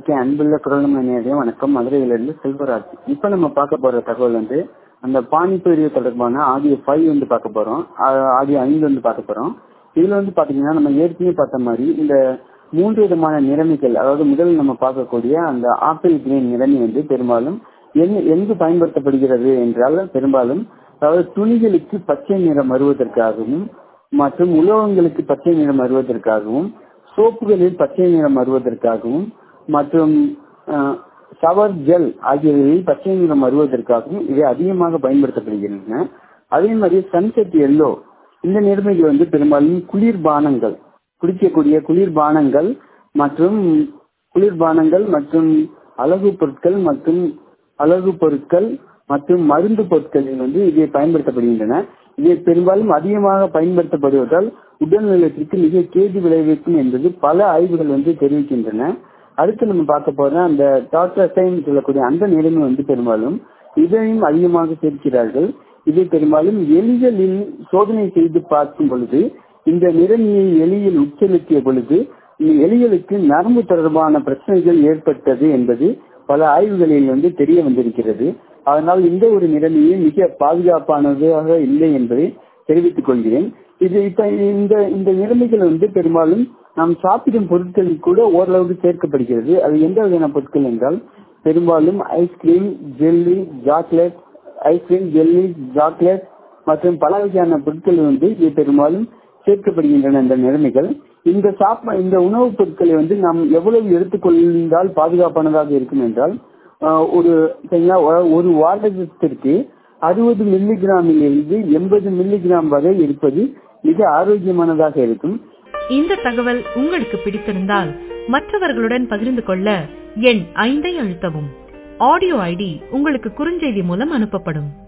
Okay, அன்புள்ள குரலும் நேரடியா வணக்கம். மதுரையிலிருந்து செல்வராஜ். இப்ப நம்ம பார்க்க போற தகவல் வந்து அந்த பானிபூரி தொடர்பான ஆடியோ 5 வந்து பார்க்க போறோம். ஆடியோ 5 வந்து பார்க்க போறோம். இதுல வந்து பாத்தீங்கன்னா நம்ம ஏற்கனவே பார்த்த மாதிரி இந்த 3 விதமான நிறமிகள், அதாவது முதல் நம்ம பார்க்கக்கூடிய அந்த ஆப்பிள் கிரீன் நிறமி வந்து பெரும்பாலும் எங்கு பயன்படுத்தப்படுகிறது என்றால் பெரும்பாலும் அதாவது துணிகளுக்கு பச்சை நிறம் வருவதற்காகவும் மற்றும் உலோகங்களுக்கு பச்சை நிறம் வருவதற்காகவும் சோப்புகளில் பச்சை நிறம் வருவதற்காகவும் மற்றும் ஷவர் ஜெல் ஆகியவைகளில் பச்சை நிறம் வருவதற்காகவும் இவை அதிகமாக பயன்படுத்தப்படுகின்றன. அதே மாதிரி சன்செட் எல்லோ இந்த நிறமிகள் வந்து பெரும்பாலும் குளிர்பானங்கள், குடிக்கக்கூடிய குளிர்பானங்கள் மற்றும் அழகு பொருட்கள் மற்றும் மருந்து பொருட்களில் வந்து இவை பயன்படுத்தப்படுகின்றன. இவை பெரும்பாலும் அதிகமாக பயன்படுத்தப்படுவதால் உடல் நலத்திற்கு மிக கேடு விளைவிக்கும் என்பது பல ஆய்வுகள் வந்து தெரிவிக்கின்றன. அடுத்து நம்ம பார்க்க போற அந்த டாக்டர் சொல்லக்கூடிய அந்த நிலைமை வந்து பெரும்பாலும் இதையும் அதிகமாக சேர்க்கிறார்கள். இதை பெரும்பாலும் எலிகளில் சோதனை செய்து பார்க்கும் பொழுது இந்த நிறமியை எலியில் உட்செலுத்திய பொழுது எலிகளுக்கு நரம்பு தொடர்பான பிரச்சனைகள் ஏற்பட்டது என்பது பல ஆய்வுகளில் வந்து தெரிய வந்திருக்கிறது. அதனால் இந்த ஒரு நிலைமையே மிக பாதுகாப்பானதாக இல்லை என்பதை தெரிவித்துக் கொள்கிறேன். இது இப்ப இந்த நிலைமைகள் வந்து பெரும்பாலும் நாம் சாப்பிடும் பொருட்களில் கூட ஓரளவுக்கு சேர்க்கப்படுகிறது. அது எந்த வகையான பொருட்கள் என்றால் பெரும்பாலும் ஐஸ்கிரீம், ஜெல்லி, சாக்லேட் மற்றும் பல வகையான பொருட்கள் வந்து இது பெரும்பாலும் சேர்க்கப்படுகின்றன. இந்த நிலைமைகள் இந்த உணவுப் பொருட்களை வந்து நாம் எவ்வளவு எடுத்துக்கொண்டால் பாதுகாப்பானதாக இருக்கும் என்றால் ஒரு வாரத்திற்கு 60 மில்லிகிராமில் இருந்து 80 மில்லிகிராம் வரை இருப்பது மிக ஆரோக்கியமானதாக இருக்கும். இந்த தகவல் உங்களுக்கு பிடித்திருந்தால் மற்றவர்களுடன் பகிர்ந்து கொள்ள எண் 5 அழுத்தவும். ஆடியோ ஐடி உங்களுக்கு குறுஞ்செய்தி மூலம் அனுப்பப்படும்.